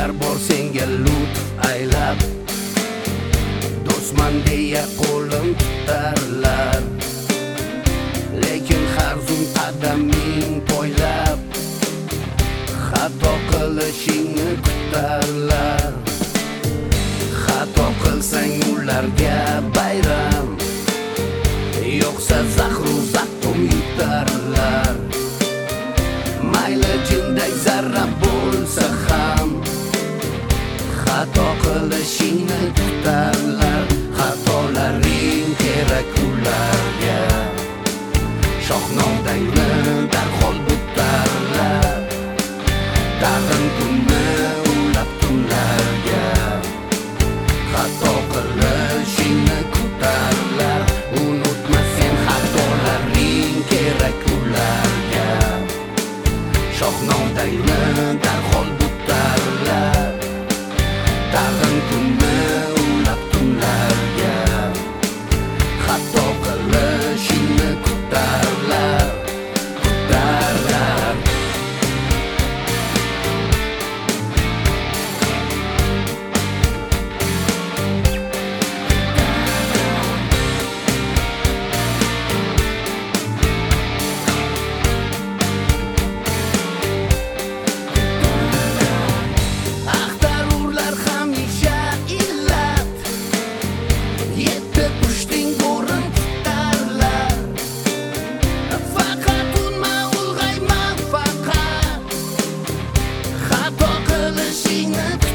Odamlar bor senga lut aylab, do'stman deya qo'lim tutarlar, lekin har zum qadaming poylab xato qilishingni kutarlar. Xato qilsang ularga bayram, yo'qsa zahru zattum yutarlar. Mayli jinday zarra bo'lsa ham xato qilishingni kutarlar. Xatolaring kerak ularga, shohnodangni darhol butarlar. Tag'in kunni ulab tunlarga xato qilishingni kutarlar. Unutma sen xatolaring kerak ularga, shohnodangni darhol butarlar. Tag'in kunni ulab tunlarga xato qilishingni kutarlar, kutarlar. Axtarurlar hamisha illat, yetti pushting bo'rin tutarlar. Faqat unma ulg'ayma, faqat xato qilishingni